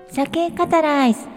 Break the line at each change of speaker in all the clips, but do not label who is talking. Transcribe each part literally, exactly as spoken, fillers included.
酒カタライズ。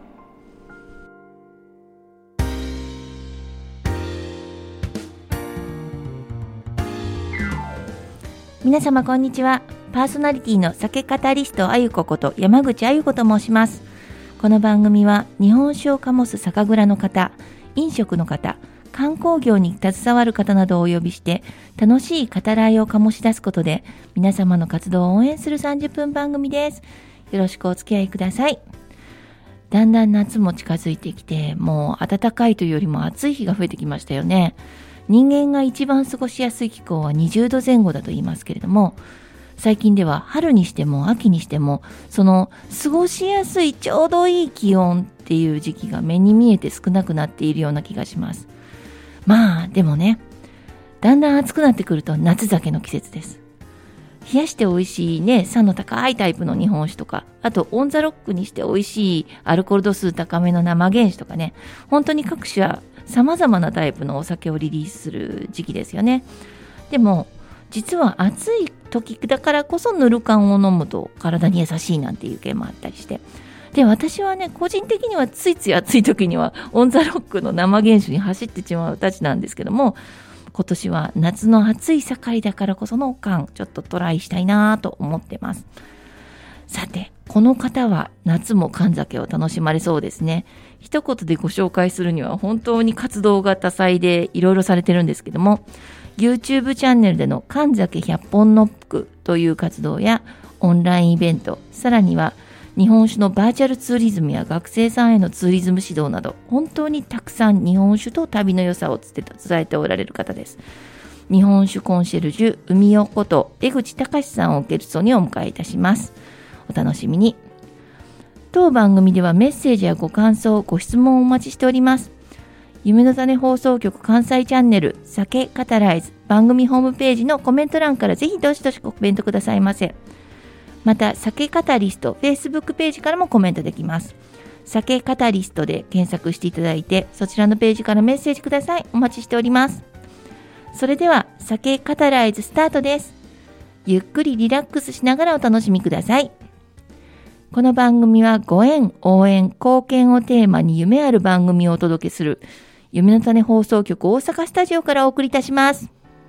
皆様こんにちは。パーソナリティの酒カタリストあゆここと山口あゆこと申します。この番組は日本酒を醸す酒蔵の方、飲食の方、観光業に携わる方などをお呼びして楽しい語らいを醸し出すことで皆様の活動を応援するさんじゅっぷん番組です。よろしくお付き合いください。だんだん夏も近づいてきて、もう暖かいというよりも暑い日が増えてきましたよね。人間が一番過ごしやすい気候はにじゅうどぜん後だと言いますけれども、最近では春にしても秋にしてもその過ごしやすいちょうどいい気温っていう時期が目に見えて少なくなっているような気がします。まあでもね、だんだん暑くなってくると夏酒の季節です。冷やして美味しいね、酸の高いタイプの日本酒とか、あとオンザロックにして美味しいアルコール度数高めの生原酒とかね、本当に各種は様々なタイプのお酒をリリースする時期ですよね。でも実は暑い時だからこそぬる燗を飲むと体に優しいなんていう系もあったりして、で私はね個人的にはついつい暑い時にはオンザロックの生原酒に走ってしまうたちなんですけども、今年は夏の暑い盛りだからこその燗ちょっとトライしたいなと思ってます。さてこの方は夏も燗酒を楽しまれそうですね。一言でご紹介するには本当に活動が多彩でいろいろされてるんですけども、 YouTube チャンネルでの燗酒ひゃっぽんノックという活動やオンラインイベント、さらには日本酒のバーチャルツーリズムや学生さんへのツーリズム指導など、本当にたくさん日本酒と旅の良さを伝えておられる方です。日本酒コンシェルジュ海代こと江口隆さんをゲストにお迎えいたします。お楽しみに。当番組ではメッセージやご感想、ご質問をお待ちしております。夢の種放送局関西チャンネル酒カタライズ番組ホームページのコメント欄からぜひどしどしコメントくださいませ。また酒カタリスト Facebook ページからもコメントできます。酒カタリストで検索していただいて、そちらのページからメッセージください。お待ちしております。それでは酒カタライズスタートです。ゆっくりリラックスしながらお楽しみください。この番組はご縁、応援、貢献をテーマに夢ある番組をお届けする夢の種放送局大阪スタジオからお送りいたします。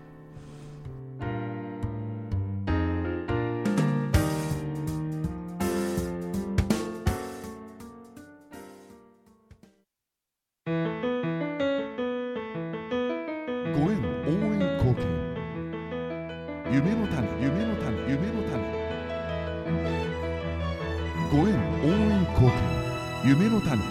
ご縁、応援、貢献。夢の種、夢の種、夢の種。ご縁、応援、貢献。夢の種。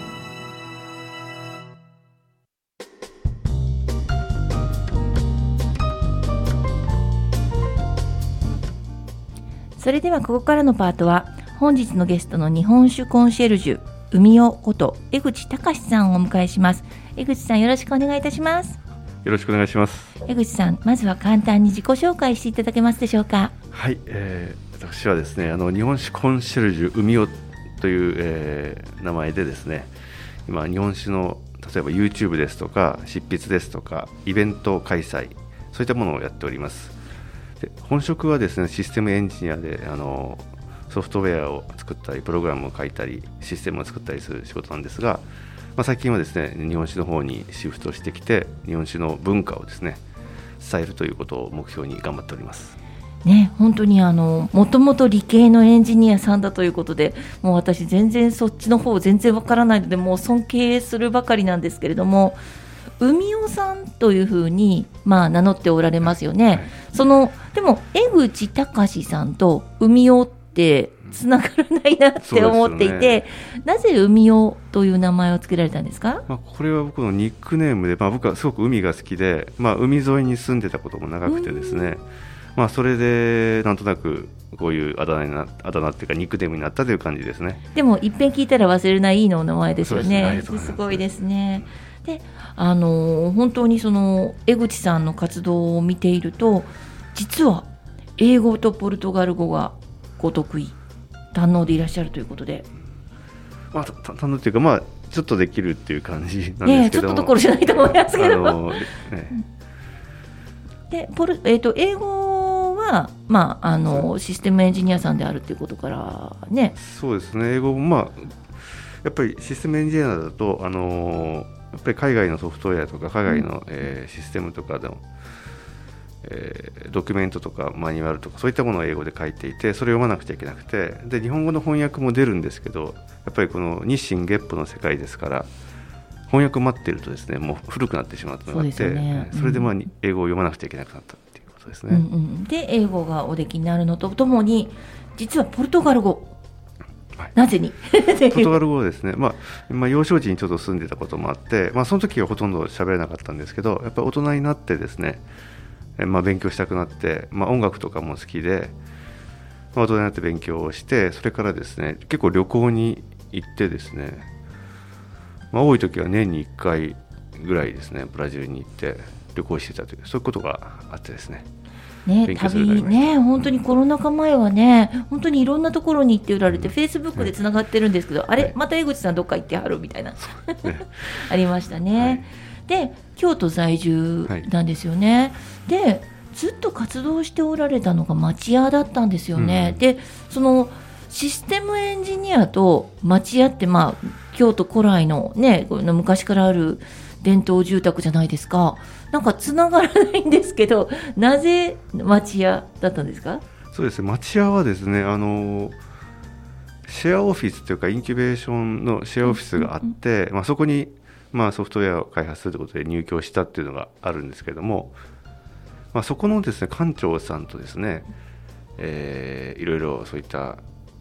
それではここからのパートは本日のゲストの日本酒コンシェルジュ海代こと江口隆さんをお迎えします。江口さんよろしくお願いいたします。
よろしくお願いします。
江口さん、まずは簡単に自己紹介していただけますでしょうか。
はい、えー、私はですね、あの日本酒コンシェルジュ海代という、えー、名前でですね、今日本酒の例えば YouTube ですとか執筆ですとかイベント開催、そういったものをやっております。で本職はですね、システムエンジニアであのソフトウェアを作ったりプログラムを書いたりシステムを作ったりする仕事なんですが、まあ、最近はですね日本酒の方にシフトしてきて日本酒の文化をですね伝えるということを目標に頑張っております
ね。本当にあのもともと理系のエンジニアさんだということで、もう私全然そっちの方全然わからないのでもう尊敬するばかりなんですけれども、海代さんというふうに、まあ、名乗っておられますよね、はい、そのでも江口隆さんと海代ってつながらないなって思っていて、ね、なぜ海代という名前を付けられたんですか。
まあ、これは僕のニックネームで、まあ、僕はすごく海が好きで、まあ、海沿いに住んでたことも長くてですね、まあ、それでなんとなくこういうあだ名になあだ名っていうかニックネームになったという感じですね。
でも一遍聞いたら忘れないいいのお名前ですよね。
す, す,
すごいですね。で、あのー、本当にその江口さんの活動を見ていると、実は英語とポルトガル語がご得意堪能でいらっしゃるということで、
まあ、堪能というか、まあ、ちょっとできるっていう感じなんですけども、
ね、ちょっとどころじゃないと思いますけど、あのーね、でポル、えーと、英語は、まあ、あのシステムエンジニアさんであるっていうことからね。
そうですね、英語も、まあ、やっぱりシステムエンジニアだと、あのやっぱり海外のソフトウェアとか海外の、うんえー、システムとかの、えー、ドキュメントとかマニュアルとかそういったものを英語で書いていて、それを読まなくちゃいけなくて、で日本語の翻訳も出るんですけど、やっぱりこの日進月歩の世界ですから、翻訳待っているとですね、もう古くなってしまったのがあって、 そ,、ねうん、それで、まあ、英語を読まなくちゃいけなくなったっていうことですね、
うんうん、で英語がおできになるのとともに、実はポルトガル語、はい、なぜに
ポルトガル語ですね、まあまあ、幼少時にちょっと住んでたこともあって、まあ、その時はほとんど喋れなかったんですけど、やっぱり大人になってですね、えまあ、勉強したくなって、まあ、音楽とかも好きで、まあ、大人になって勉強をして、それからですね結構旅行に行ってですね、まあ、多い時は年にいっかいぐらいですね、ブラジルに行って旅行してたという、そういうことがあってですね、
ね、旅ね、本当にコロナ禍前はね、本当にいろんなところに行って売られて、フェイスブックでつながってるんですけど、あれまた江口さんどっか行ってはるみたいな、ね、ありましたね、はい、で京都在住なんですよね、はい、でずっと活動しておられたのが町屋だったんですよね、うん、でそのシステムエンジニアと町屋って、まあ、京都古来の、ね、昔からある伝統住宅じゃないですか。なんかつながらないんですけど、なぜ町屋だったんですか？
そうですね、町屋はですね、あのシェアオフィスというかインキュベーションのシェアオフィスがあって、うんうんまあ、そこに、まあ、ソフトウェアを開発するということで入居したっていうのがあるんですけども、まあ、そこのですね館長さんとですね、えー、いろいろそういった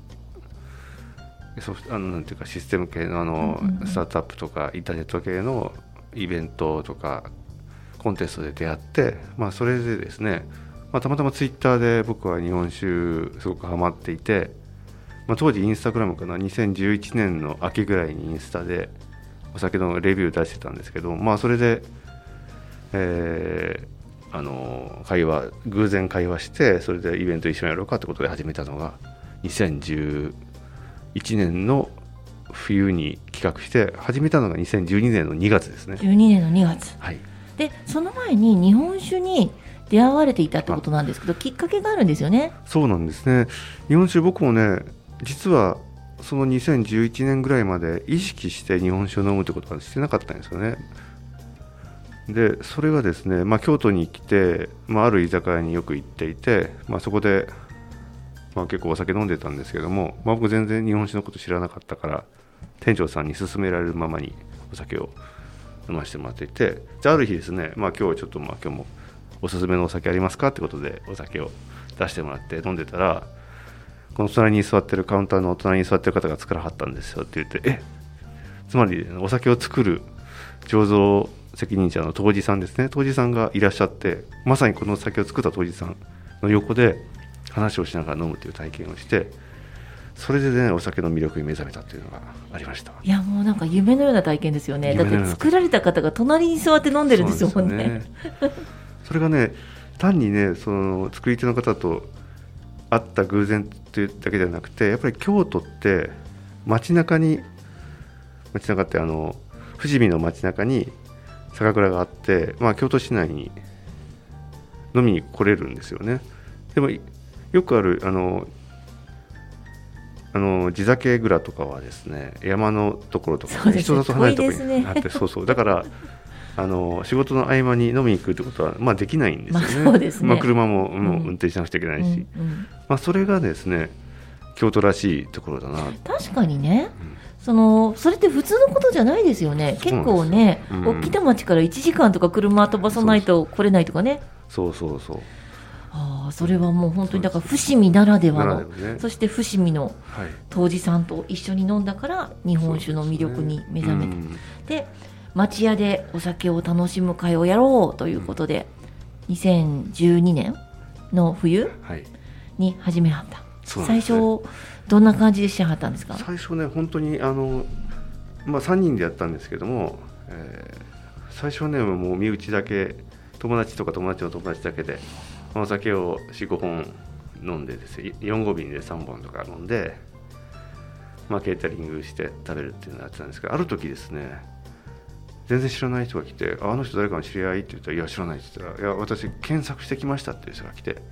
ソフトあのなんていうかシステム系の、あの、うんうんうん、スタートアップとかインターネット系のイベントとかコンテストで出会って、まあ、それでですね、まあ、たまたまツイッターで僕は日本酒すごくハマっていて、まあ、当時インスタグラムかなにせんじゅういちねんの秋ぐらいにインスタでお酒のレビュー出してたんですけど、まあ、それで、えー、あの会話偶然会話して、それでイベント一緒にやろうかってことで始めたのがにせんじゅういちねんの冬に企画して始めたのがにせんじゅうにねんのにがつですね。
じゅうにねんのにがつ、
はい、
でその前に日本酒に出会われていたってことなんですけど、きっかけがあるんですよね。
そうなんですね。日本酒僕もね、実はそのにせんじゅういちねんぐらいまで意識して日本酒を飲むってことはしてなかったんですよね。でそれがですね、まあ、京都に来て、まあ、ある居酒屋によく行っていて、まあ、そこで、まあ、結構お酒飲んでたんですけども、まあ、僕全然日本酒のこと知らなかったから店長さんに勧められるままにお酒を飲ませてもらっていて、じゃあある日ですね、まあ、今日ちょっと、まあ、今日もおすすめのお酒ありますかってことでお酒を出してもらって飲んでたら、この隣に座ってるカウンターの隣に座ってる方が作らはったんですよって言って、えつまりお酒を作る醸造責任者の杜氏さんですね、杜氏さんがいらっしゃって、まさにこのお酒を作った杜氏さんの横で話をしながら飲むという体験をして、それでねお酒の魅力に目覚めたというのがありました。
いやもうなんか夢のような体験ですよね。だって作られた方が隣に座って飲んでるんですもんね。
そ, ねそれがね単にねその作り手の方と会った偶然というだけではなくて、やっぱり京都って街中に街中ってあの富士見の街中に酒蔵があって、まあ、京都市内に飲みに来れるんですよね。でもよくあるあのあの地酒蔵とかはですね、山のところとか、ね、人里離れたところにあって、そうそうだからあの仕事の合間に飲みに行くってことは、まあ、できないんですよね。
まあそうですね。
まあ、車も、うん、もう運転しなくちゃいけないし、うんうんまあ、それがですね京都らしいところだな。
確かにね、うんそのそれって普通のことじゃないですよね。結構ね、うん、大きな町からいちじかんとか車飛ばさないと来れないとかね。
そうそうそう。
ああ、それはもう本当にだから伏見ならではの、ね、そして伏見の杜氏さんと一緒に飲んだから日本酒の魅力に目覚めた。で、ねうん、で町屋でお酒を楽しむ会をやろうということで、うん、にせんじゅうにねんの冬に始めはった。はい、最初どんな感じでしはったんですか？
最初ね本当にあの、まあ、さんにんでやったんですけども、えー、最初はねもう身内だけ、友達とか友達の友達だけでお酒を よん,ご 本飲んでですね、よんごびんでさんぼんとか飲んで、まあ、ケータリングして食べるっていうのをやってたんですけど、ある時ですね全然知らない人が来て、あの人誰かの知り合いって言ったら、いや知らないって言ったら、いや私検索してきましたっていう人が来て、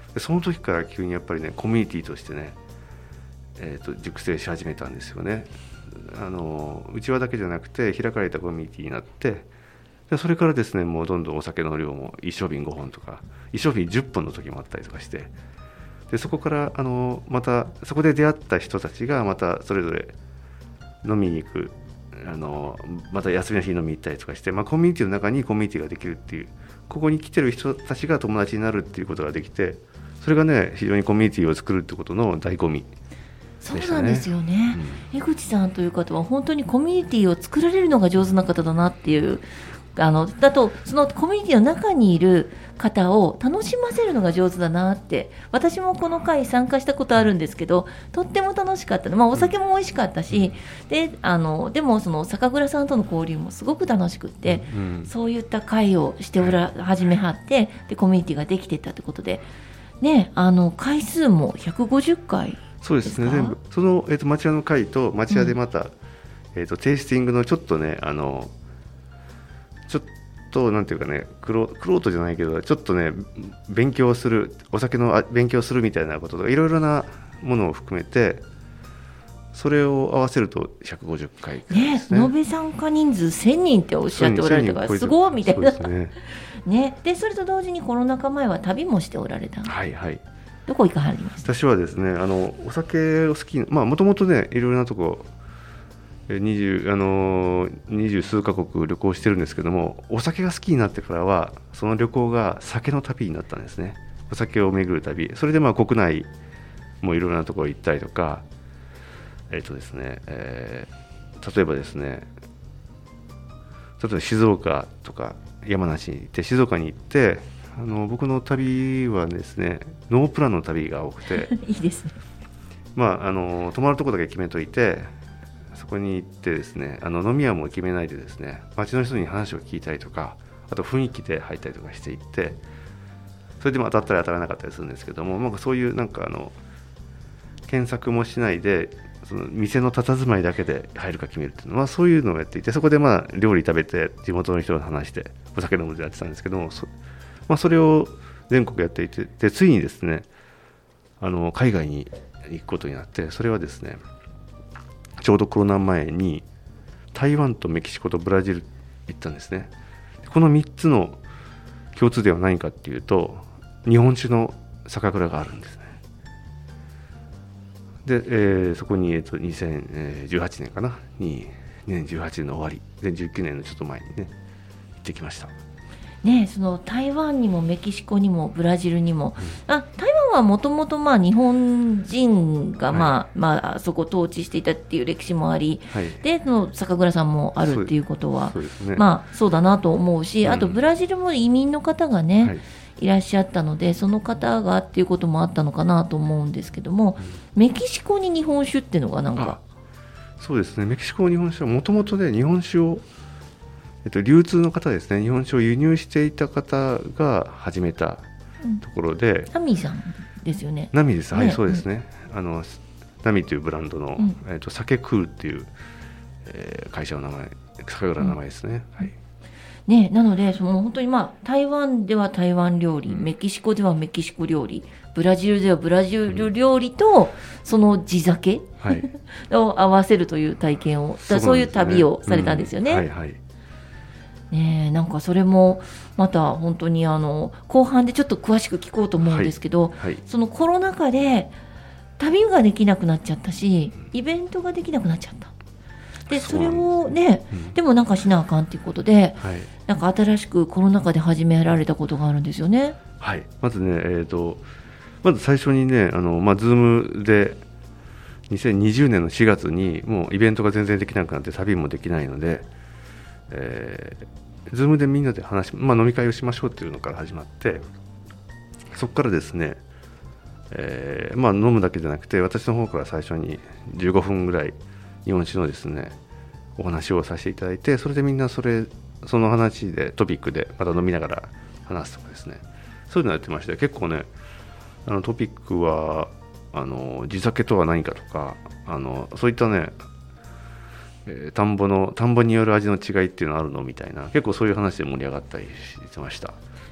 でその時から急にやっぱりねコミュニティとしてね、えー、と熟成し始めたんですよね。あのうちわだけじゃなくて開かれたコミュニティになって、でそれからですねもうどんどんお酒の量も一升瓶ごほんとか一升瓶じゅっぽんの時もあったりとかして、でそこからあのまたそこで出会った人たちがまたそれぞれ飲みに行く、あのまた休みの日に飲みに行ったりとかして、まあ、コミュニティの中にコミュニティができるっていう、ここに来てる人たちが友達になるっていうことができて、それがね非常にコミュニティを作るってことの醍醐味。
そうなんですよね、うん、江口さんという方は本当にコミュニティを作られるのが上手な方だなっていう、あのだとそのコミュニティの中にいる方を楽しませるのが上手だなって、私もこの回参加したことあるんですけど、とっても楽しかったの、まあ、お酒も美味しかったし、うん、で, あのでもその酒蔵さんとの交流もすごく楽しくって、うん、そういった会をしておら始めはってでコミュニティができていったということで、ね、あの回数もひゃくごじゅっかい。
そうですね、全部その、えー、と町屋の会と町屋でまた、うんえー、とテイスティングのちょっとねあのちょっとなんていうかねクロートじゃないけどちょっとね勉強するお酒の勉強するみたいなこととかいろいろなものを含めてそれを合わせるとひゃくごじゅっかいですね。
ね、延べ参加人数せんにんっておっしゃっておられたからすごいみたいな。そうですね。ね、でそれと同時にコロナ禍前は旅もしておられた。
はいはい。
どこ行かはりました？
私はですね、あのお酒を好きな、まあもともとねいろいろなとこ二十あの二十数カ国旅行してるんですけども、お酒が好きになってからはその旅行が酒の旅になったんですね。お酒を巡る旅。それでまあ国内もいろいろなところ行ったりとか、えっとですね、えー、例えばですね、例えば静岡とか山梨に行って静岡に行って。あの僕の旅はですねノープランの旅が多くて
いいですね、
まあ、あの泊まるところだけ決めといてそこに行ってですねあの飲み屋も決めないでですね街の人に話を聞いたりとかあと雰囲気で入ったりとかしていってそれでも当たったり当たらなかったりするんですけども、なんかそういうなんかあの検索もしないでその店の佇まいだけで入るか決めるっていうのはそういうのをやっていて、そこでまあ料理食べて地元の人と話してお酒飲むでやってたんですけども、そまあ、それを全国やっていて、でついにですねあの海外に行くことになって、それはですねちょうどコロナ前に台湾とメキシコとブラジル行ったんですね。このみっつの共通点は何かっていうと日本酒の酒蔵があるんですね。で、えー、そこに、えー、とにせんじゅうはちねんかなににせんじゅうはちねんの終わりでじゅうきゅうねんのちょっと前にね行ってきました。
ね、その台湾にもメキシコにもブラジルにも、うん、あ台湾はもともと日本人が、まあはいまあ、そこを統治していたっていう歴史もあり、はい、でその酒蔵さんもあるっていうことはそう、そう、ねまあ、そうだなと思うし、うん、あとブラジルも移民の方がね、はい、いらっしゃったのでその方がっていうこともあったのかなと思うんですけども、うん、メキシコに日本酒っていうのがなんか
そうですね、メキシコの日本酒はもともとで日本酒をえっと、流通の方ですね、日本酒を輸入していた方が始めたところで、うん、
ナミさんですよね。
ナミです、ね、はい、そうですね、うん、あのナミというブランドの、うんえっと、酒クールっていう、えー、会社の名前、酒蔵の名前ですね、うんはい
ね、なのでその本当に、まあ、台湾では台湾料理、うん、メキシコではメキシコ料理、ブラジルではブラジル料理と、うん、その地酒、はい、を合わせるという体験を そ, う、ね、そういう旅をされたんですよね。うん、はいはいね、なんかそれもまた本当にあの後半でちょっと詳しく聞こうと思うんですけど、はいはい、そのコロナ禍で旅ができなくなっちゃったしイベントができなくなっちゃったで そ, それをね、うん、でもなんかしなあかんということで、はい、なんか新しくコロナ禍で始められたことがあるんですよね。
はい、まずね、えーと、まず最初にねあの、まあ、Zoom でにせんにじゅうねんのしがつにもうイベントが全然できなくなって旅もできないのでえー、Zoom でみんなで話、まあ、飲み会をしましょうっていうのから始まって、そこからですね、えーまあ、飲むだけじゃなくて私の方から最初にじゅうごふんぐらい日本酒のですねお話をさせていただいて、それでみんなそれその話でトピックでまた飲みながら話すとかですね、そういうのをやってまして、結構ねあのトピックはあの地酒とは何かとかあのそういったね田んぼの田んぼによる味の違いっていうのあるのみたいな、結構そういう話で盛り上がったりしてました。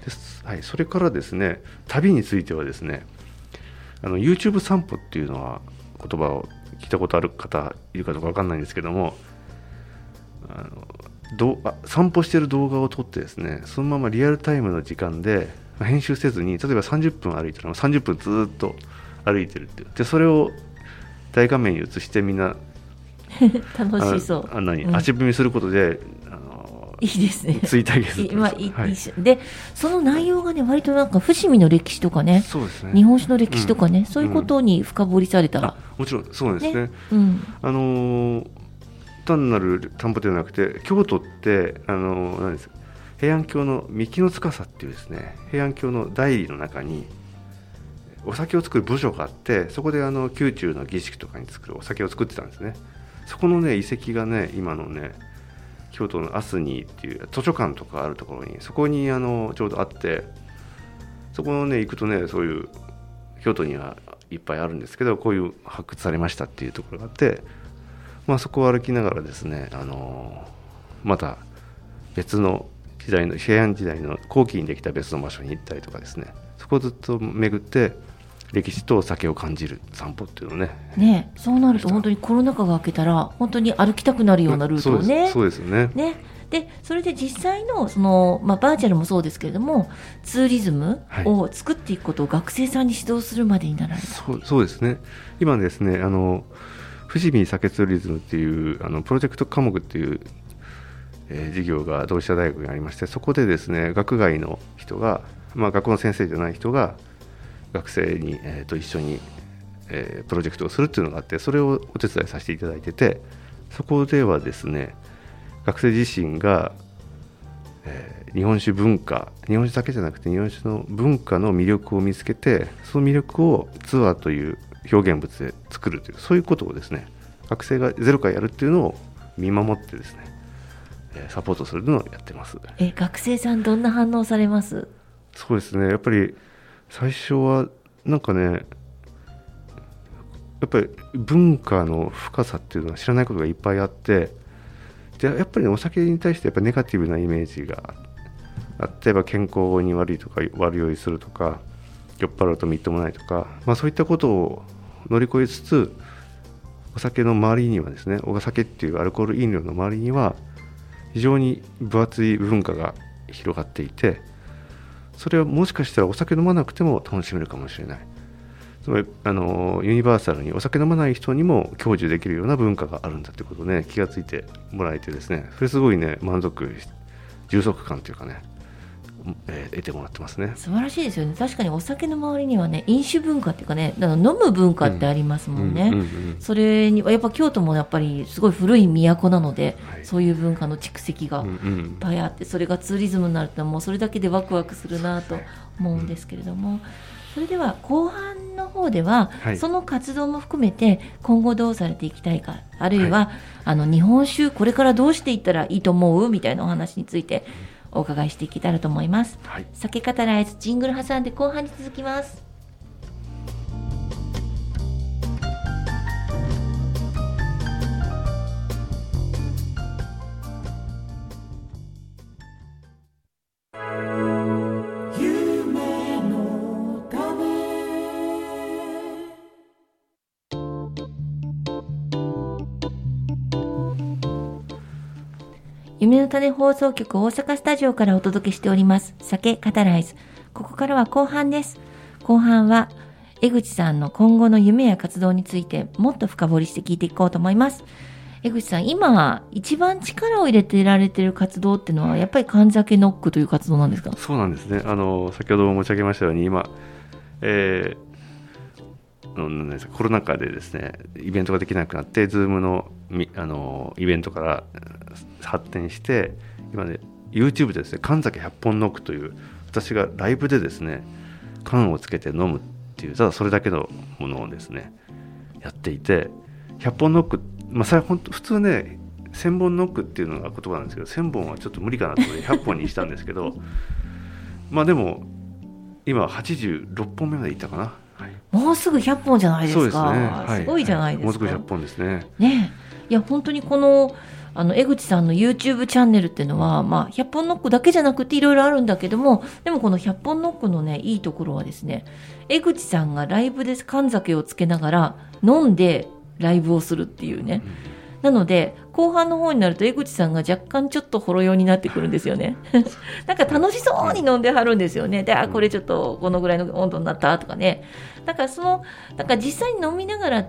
です、はい、それからですね、旅についてはですね、あの YouTube 散歩っていうのは言葉を聞いたことある方いるかどうか分かんないんですけども、あのどあ散歩している動画を撮ってですね、そのままリアルタイムの時間で編集せずに、例えばさんじゅっぷん歩いたらさんじゅっぷんずっと歩いてるっていう、でそれを大画面に映してみんな
楽しそう。
ああ何、
うん、
足踏みすることで、あの
いいですね。
追体験する。
今いい、
はい、
でその内容がね、割となんか伏見の歴史とかね、
そうですね、
日本史の歴史とかね、
うん、
そういうことに深掘りされたら、
うん、もちろんそうですね、
ね、うん、
あのー、単なる散歩ではなくて、京都ってあのー、何ですか、平安京の三木の司っていうですね、平安京の内裏の中にお酒を作る部署があって、そこであの宮中の儀式とかに作るお酒を作ってたんですね。そこのね遺跡がね、今のね京都のアスニーっていう図書館とかあるところに、そこにあのちょうどあって、そこのね行くとね、そういう京都にはいっぱいあるんですけど、こういう発掘されましたっていうところがあって、まあ、そこを歩きながらですね、あのまた別の時代の平安時代の後期にできた別の場所に行ったりとかですね、そこをずっと巡って歴史と酒を感じる散歩っていうのね。ね、
そうなると本当にコロナ禍が明けたら本当に歩きたくなるようなルートをね。
そうですよね。
ね、でそれで実際のその、まあ、バーチャルもそうですけれども、ツーリズムを作っていくことを学生さんに指導するまでになられた。
そう、そうですね。今ですね、あの伏見酒ツーリズムっていうあのプロジェクト科目っていう、えー、授業が同志社大学にありまして、そこでですね、学外の人が、まあ、学校の先生じゃない人が学生に、えー、と一緒に、えー、プロジェクトをするっていうのがあって、それをお手伝いさせていただいてて、そこではですね、学生自身が、えー、日本酒文化、日本酒だけじゃなくて日本酒の文化の魅力を見つけて、その魅力をツアーという表現物で作るという、そういうことをですね、学生がゼロからやるっていうのを見守ってですね、えー、サポートするのをやってます。
え、学生さんどんな反応されます？
そうですね、やっぱり最初はなんかね、やっぱり文化の深さっていうのは知らないことがいっぱいあって、でやっぱり、ね、お酒に対してやっぱネガティブなイメージがあって、健康に悪いとか悪酔いするとか酔っ払うとみっともないとか、まあ、そういったことを乗り越えつつ、お酒の周りにはですね、お酒っていうアルコール飲料の周りには非常に分厚い文化が広がっていて、それはもしかしたらお酒飲まなくても楽しめるかもしれない。つまりあのユニバーサルにお酒飲まない人にも享受できるような文化があるんだということをね、気がついてもらえてですね、それすごいね、満足、充足感というかね、えー、得てもらってますね。
素晴らしいですよね。確かにお酒の周りにはね、飲酒文化っていうかね、だから飲む文化ってありますもんね、うんうんうんうん、それにはやっぱ京都もやっぱりすごい古い都なので、はい、そういう文化の蓄積がいっぱいあって、それがツーリズムになるともうそれだけでワクワクするなと思うんですけれども、うん、それでは後半の方では、はい、その活動も含めて今後どうされていきたいか、あるいは、はい、あの日本酒これからどうしていったらいいと思うみたいなお話についてお伺いしていけたらと思います、はい、酒語らずジングル挟んで後半に続きます。夢の種放送局大阪スタジオからお届けしております酒語らず。ここからは後半です。後半は江口さんの今後の夢や活動についてもっと深掘りして聞いていこうと思います。江口さん、今一番力を入れてられている活動っていうのはやっぱり神酒ノックという活動なんですか？
そうなんですね。あの先ほども申し上げましたように、今、えーコロナ禍でですね、イベントができなくなって、ズームの、あのイベントから発展して、今ね YouTube でですね、神酒ひゃっぽんノックという、私がライブでですね、缶をつけて飲むっていう、ただそれだけのものをですねやっていて、ひゃっぽんノック、まあ、それは本当普通ねせんぼんノックっていうのが言葉なんですけど、せんぼんはちょっと無理かなと思ってひゃっぽんにしたんですけどまあでも今はちじゅうろっぽんめまでいったかな。はい、
もうすぐひゃっぽんじゃないですか。
そうですね、はい、
すごいじゃないですか。
もうすぐひゃっぽんですね。
ね、いや本当にこのあの江口さんの YouTube チャンネルっていうのは、まあ、ひゃっぽんノックだけじゃなくていろいろあるんだけども、でもこのひゃっぽんノックのねいいところはですね、江口さんがライブで神酒をつけながら飲んでライブをするっていうね、なので後半の方になると江口さんが若干ちょっとほろ酔いになってくるんですよねなんか楽しそうに飲んではるんですよね。で、あ、これちょっとこのぐらいの温度になったとかね、だからそのだから実際に飲みながらって、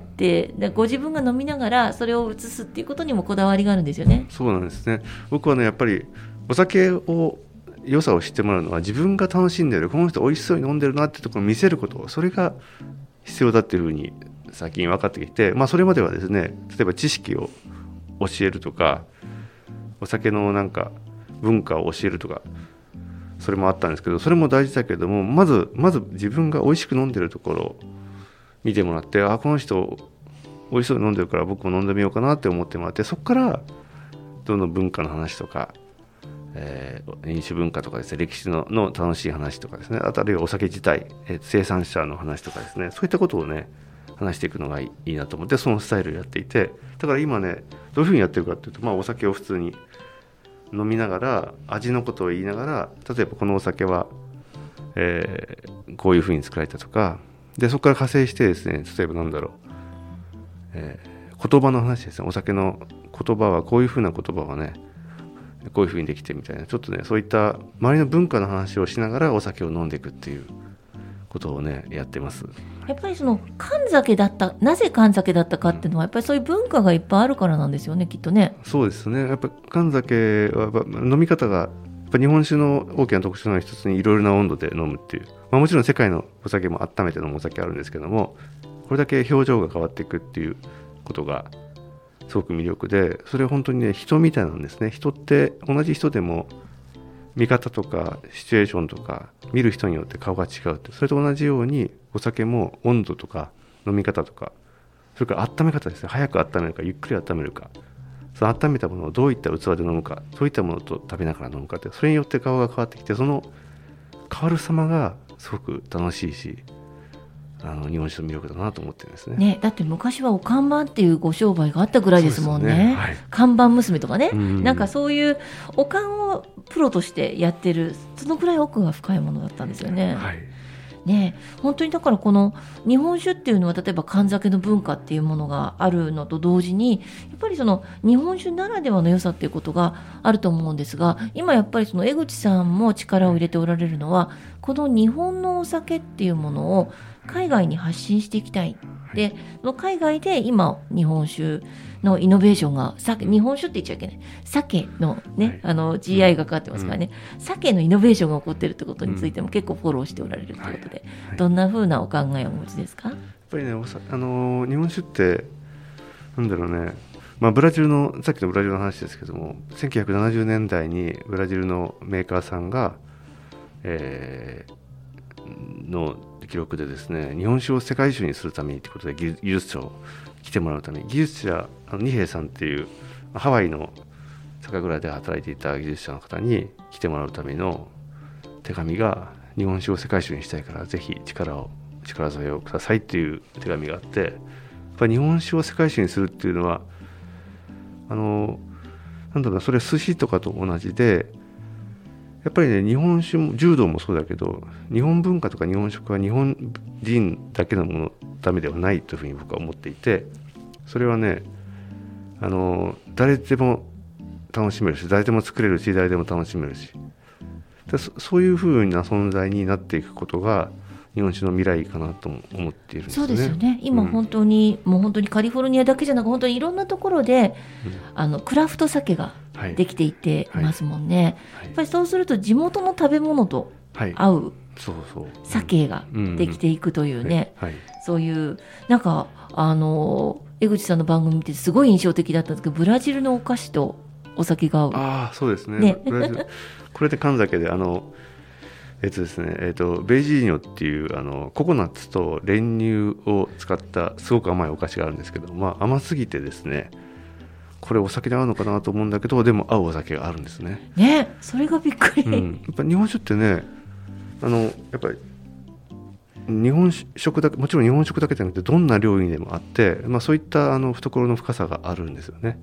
ご自分が飲みながらそれを移すっていうことにもこだわりがあるんですよね。
そうなんですね。僕はねやっぱりお酒を良さを知ってもらうのは、自分が楽しんでる、この人美味しそうに飲んでるなってところを見せること、それが必要だっていうふうに最近分かってきて、まあ、それまではですね、例えば知識を教えるとか、お酒のなんか文化を教えるとか、それもあったんですけど、それも大事だけども、まずまず自分が美味しく飲んでるところを見てもらって、あ、この人美味しそうに飲んでるから僕も飲んでみようかなって思ってもらって、そこからどんどん文化の話とか、えー、飲酒文化とかですね、歴史 の, の楽しい話とかですね、あるいはお酒自体、えー、生産者の話とかですね、そういったことをね話していくのがいいなと思って、そのスタイルをやっていて、だから今ねどういうふうにやってるかっていうと、まあ、お酒を普通に飲みながら味のことを言いながら、例えばこのお酒は、えー、こういうふうに作られたとかで、そこから派生してですね、例えばなんだろう、えー、言葉の話ですね。お酒の言葉はこういうふうな言葉はねこういうふうにできてみたいな、ちょっとねそういった周りの文化の話をしながらお酒を飲んでいくっていうことをねやってます。
やっぱりその神酒だった、なぜ神酒だったかっていうのはやっぱりそういう文化がいっぱいあるからなんですよね、きっとね。
そうですね。やっぱ神酒は飲み方がやっぱ日本酒の大きな特徴の一つにいろいろな温度で飲むっていう、まあ、もちろん世界のお酒も温めて飲むお酒あるんですけども、これだけ表情が変わっていくっていうことがすごく魅力で、それは本当にね人みたいなんですね。人って同じ人でも見方とかシチュエーションとか見る人によって顔が違うって、それと同じようにお酒も温度とか飲み方とか、それから温め方ですね。早く温めるかゆっくり温めるか、その温めたものをどういった器で飲むか、どういったものと食べながら飲むかって、それによって顔が変わってきて、その変わる様がすごく楽しいし、あの日本酒の魅力だなと思ってるんです ね,
ね。だって昔はお看板っていうご商売があったぐらいですもん ね, ね、はい、看板娘とかね、うん、なんかそういうお看をプロとしてやってる、そのぐらい奥が深いものだったんですよね、はい、ね。本当にだからこの日本酒っていうのは、例えば神酒の文化っていうものがあるのと同時に、やっぱりその日本酒ならではの良さっていうことがあると思うんですが、今やっぱりその江口さんも力を入れておられるのは、この日本のお酒っていうものを海外に発信していきたい。で、その海外で今日本酒のイノベーションが、日本酒って言っちゃいけない、酒のね、あの ジーアイ がかかってますからね、うん、酒のイノベーションが起こっているということについても結構フォローしておられるということで、うんはい、どんな風なお考えをお持ちですか？
やっぱりね、おさあのー、日本酒ってなんだろうね、まあ、ブラジルのさっきのブラジルの話ですけども、せんきゅうひゃくななじゅうねんだいにブラジルのメーカーさんが、えー、の記録でですね、日本酒を世界一にするためにということで技術者を来てもらうために、技術者二平さんっていうハワイの酒蔵で働いていた技術者の方に来てもらうための手紙が、日本酒を世界一にしたいからぜひ力を力添えをくださいっていう手紙があって、やっぱり日本酒を世界一にするっていうのは、あのなんだろうな、それ寿司とかと同じで、やっぱりね、日本酒も柔道もそうだけど、日本文化とか日本食は日本人だけのものためではないというふうに僕は思っていて、それはね、あの誰でも楽しめるし、誰でも作れるし、誰でも楽しめるし、で そ, そういうふうな存在になっていくことが日本酒の未来かなと思っているんですね。
そうですよね。今本当に、うん、もう本当にカリフォルニアだけじゃなく、本当にいろんなところで、うん、あのクラフト酒ができていってますもんね、はいはい、やっぱりそうすると地元の食べ物と合う酒ができていくというね、そういうなんかあの江口さんの番組見てすごい印象的だったんですけど、ブラジルのお菓子とお酒が合う。
ああ、そうです ね, ねブラジルこれで神酒であのえっとですねえっとベジーニョっていうあのココナッツと練乳を使ったすごく甘いお菓子があるんですけど、まあ、甘すぎてですね、これお酒で合うのかなと思うんだけど、でも合うお酒があるんですね。
ね、それがびっくり、
うん、やっぱ日本酒ってね、あのやっぱり日本食だけ、もちろん日本食だけじゃなくてどんな料理にでもあって、まあ、そういったあの懐の深さがあるんですよね。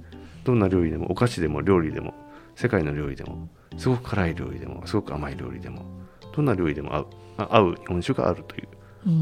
どんな料理でも、お菓子でも料理でも、世界の料理でも、すごく辛い料理でも、すごく甘い料理でも、どんな料理でも合う、合う日本酒があるという、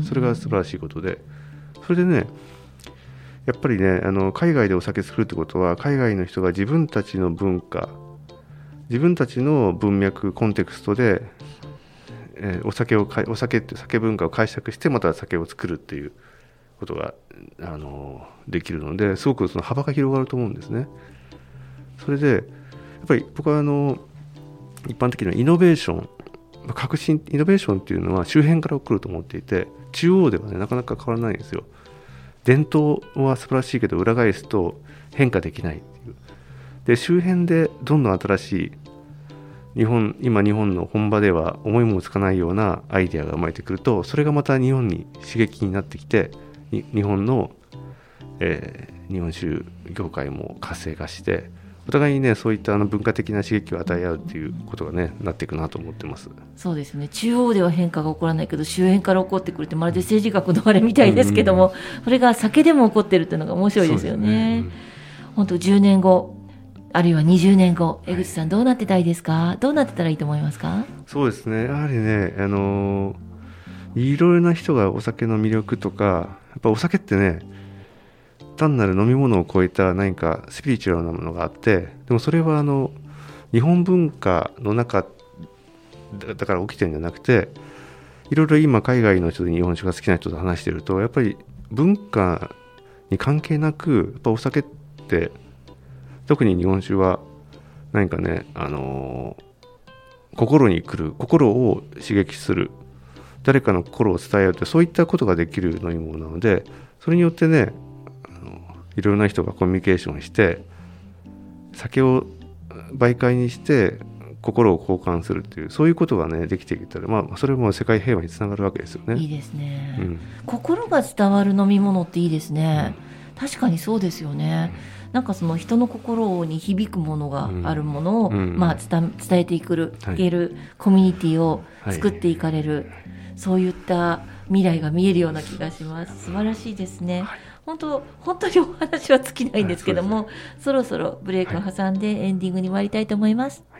それが素晴らしいことで、それでね、やっぱりね、あの海外でお酒作るってことは、海外の人が自分たちの文化、自分たちの文脈、コンテクストで、えー、お酒をお酒って酒文化を解釈してまた酒を作るっていうことが、あのできるので、すごくその幅が広がると思うんですね。それでやっぱり僕はあの一般的なイノベーション、革新イノベーションっていうのは周辺から起こると思っていて、中央ではねなかなか変わらないんですよ。伝統は素晴らしいけど裏返すと変化できないっていう。で周辺でどんどん新しい日本今日本の本場では思いもつかないようなアイデアが生まれてくると、それがまた日本に刺激になってきて、日本の、えー、日本酒業界も活性化して、お互いにねそういったあの文化的な刺激を与え合うっていうことがねなっていくなと思ってます。
そうですね。中央では変化が起こらないけど周辺から起こってくるって、まるで政治学のあれみたいですけども、うんうん、それが酒でも起こってるっていうのが面白いですよね。本当、うん、じゅうねんごあるいはにじゅうねんご、江口さんどうなってたいですか？はい、どうなってたらいいと思いますか？
そうですね、やはりね、あのー、いろいろな人がお酒の魅力とか、やっぱお酒ってね単なる飲み物を超えた何かスピリチュアルなものがあって、でもそれはあの日本文化の中だから起きてるんじゃなくて、いろいろ今海外の人で日本酒が好きな人と話してると、やっぱり文化に関係なく、やっぱお酒って特に日本酒は何かね、あのー、心に来る、心を刺激する、誰かの心を伝え合うって、そういったことができる飲み物なので、それによってね、あのいろいろな人がコミュニケーションして酒を媒介にして心を交換するっていう、そういうことがねできてきたら、まあ、それも世界平和につながるわけですよね。
いいですね、
うん、
心が伝わる飲み物っていいですね、うん、確かにそうですよね、うん、なんかその人の心に響くものがあるものを、うん、まあ、伝, 伝えていくる、はい、いけるコミュニティを作っていかれる、はい、そういった未来が見えるような気がします。素晴らしいですね、はい、本当本当にお話は尽きないんですけども、はい、そ, そろそろブレイクを挟んでエンディングに参りたいと思います、はい。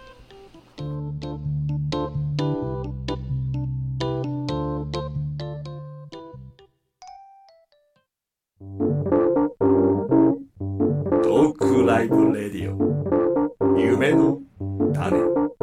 トークライブレディオ、夢の種。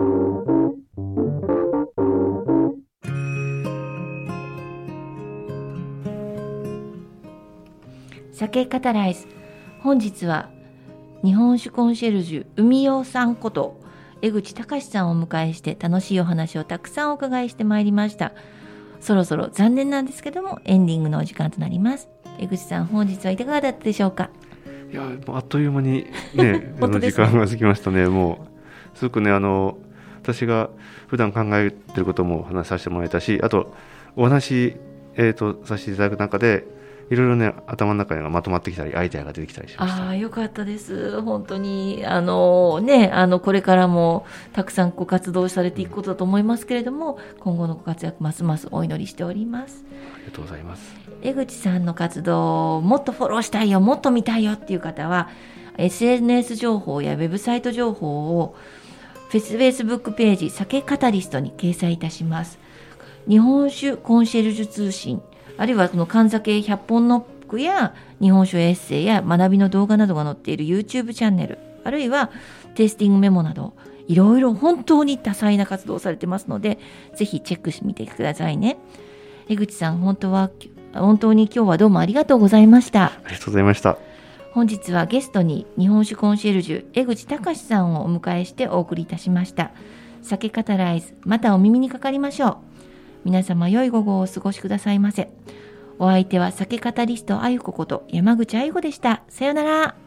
酒カタライズ、本日は日本酒コンシェルジュ海洋さんこと江口隆さんをお迎えして、楽しいお話をたくさんお伺いしてまいりました。そろそろ残念なんですけどもエンディングのお時間となります。江口さん、本日はいかがだったでしょうか？
いや、もうあっという間にねあの時間が過ぎましたね。もうすごくね、あの私が普段考えてることも話させてもらえたし、あとお話、えー、とさせていただく中でいろいろね頭の中がまとまってきたりアイデアが出てきたりしました。
ああ、よかったです。本当にあのね、あのこれからもたくさんご活動されていくことだと思いますけれども、今後のご活躍ますますお祈りしております。
ありがとうございます。
江口さんの活動をもっとフォローしたいよ、もっと見たいよっていう方は エスエヌエス 情報やウェブサイト情報をフェイスブックページ酒カタリストに掲載いたします。日本酒コンシェルジュ通信、あるいはこの缶酒ひゃっぽんノックや日本酒エッセイや学びの動画などが載っている YouTube チャンネル、あるいはテイスティングメモなどいろいろ本当に多彩な活動をされてますので、ぜひチェックしてみてくださいね。江口さん、本当は本当に今日はどうもありがとうございました。
ありがとうございました。
本日はゲストに日本酒コンシェルジュ江口隆さんをお迎えしてお送りいたしました。酒カタライズ、またお耳にかかりましょう。皆様良い午後をお過ごしくださいませ。お相手は酒カタリストあゆここと山口あゆこでした。さよなら。